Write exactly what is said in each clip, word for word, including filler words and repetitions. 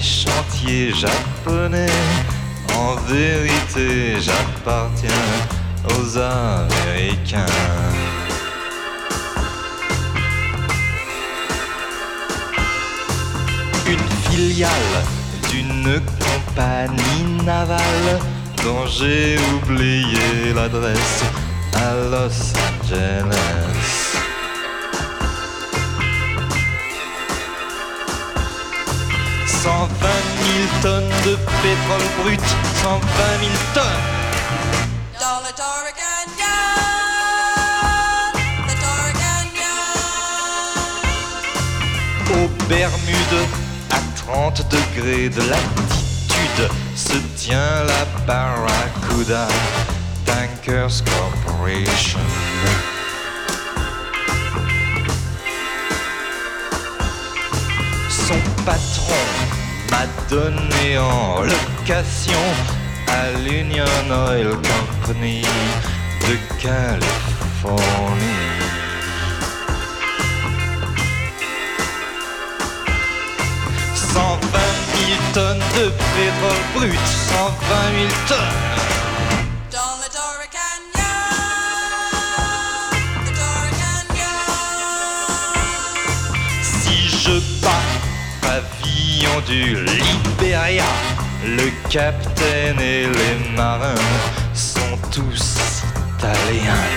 chantiers japonais. En vérité, j'appartiens aux Américains. Une filiale d'une compagnie navale dont j'ai oublié l'adresse à Los Angeles. cent vingt mille tonnes de pétrole brut, cent vingt mille tonnes. Dans le Torrey Canyon, le Torrey Canyon. Aux Bermudes, à trente degrés de latitude, se tient la Barracuda Tankers Corporation. Son patron m'a donné en location à l'Union Oil Company de Californie. cent vingt mille tonnes de pétrole brut, cent vingt mille tonnes. Dans le Torrey Canyon, le Torrey Canyon. Si je bats pavillon du Liberia, le capitaine et les marins sont tous italiens.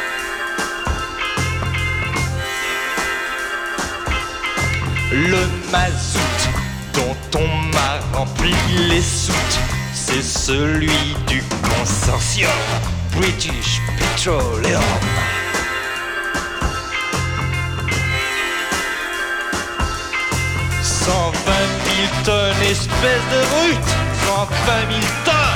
Le mazout dont on m'a rempli les soutes, c'est celui du consortium British Petroleum. cent vingt mille tonnes, espèce de brute, cent vingt mille tonnes.